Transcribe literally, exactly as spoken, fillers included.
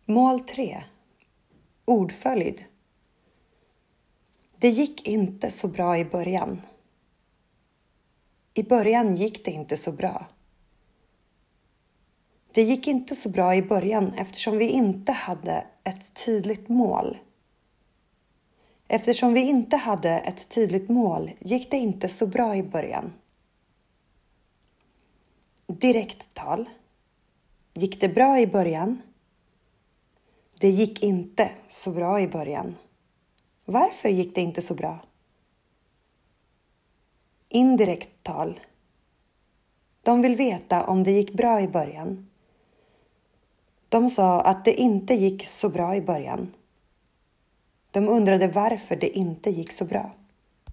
Mål tre. Ordföljd. Det gick inte så bra i början. I början gick det inte så bra. Det gick inte så bra i början eftersom vi inte hade ett tydligt mål. Eftersom vi inte hade ett tydligt mål gick det inte så bra i början. Direkttal. Gick det bra i början? Det gick inte så bra i början. Varför gick det inte så bra? Indirekt tal. De vill veta om det gick bra i början. De sa att det inte gick så bra i början. De undrade varför det inte gick så bra.